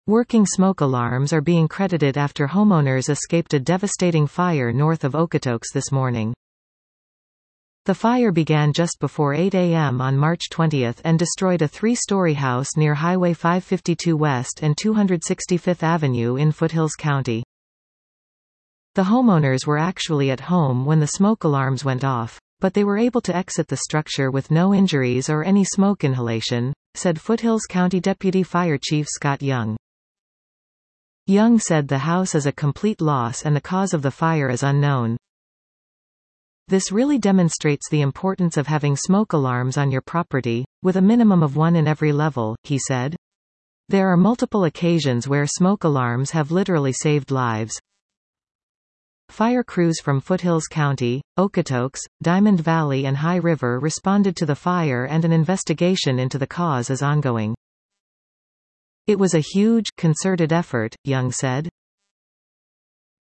Working smoke alarms are being credited after homeowners escaped a devastating fire north of Okotoks this morning. The fire began just before 8 a.m. on March 20 and destroyed a three-story house near Highway 552 West and 265th Avenue in Foothills County. The homeowners were actually at home when the smoke alarms went off, but they were able to exit the structure with no injuries or any smoke inhalation, said Foothills County Deputy Fire Chief Scott Young. Young said the house is a complete loss and the cause of the fire is unknown. This really demonstrates the importance of having smoke alarms on your property, with a minimum of one in every level, he said. There are multiple occasions where smoke alarms have literally saved lives. Fire crews from Foothills County, Okotoks, Diamond Valley and High River responded to the fire and an investigation into the cause is ongoing. It was a huge, concerted effort, Young said.